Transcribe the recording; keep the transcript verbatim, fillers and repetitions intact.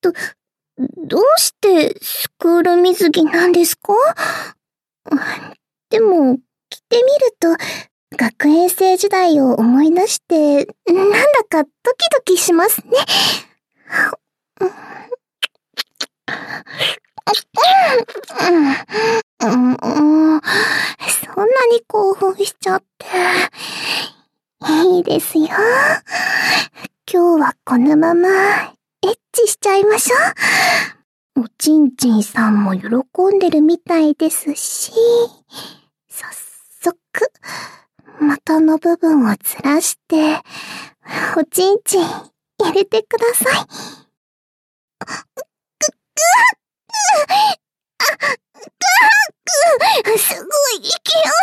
ど、どうしてスクール水着なんですか？でも、着てみると、学園生時代を思い出して、なんだかドキドキしますね。うん、うん、そんなに興奮しちゃって。いいですよ。今日はこのまま、エッチしちゃいましょう。おちんちんさんも喜んでるみたいですし、早速、元の部分をずらして、おちんちん入れてください。すごい勢い。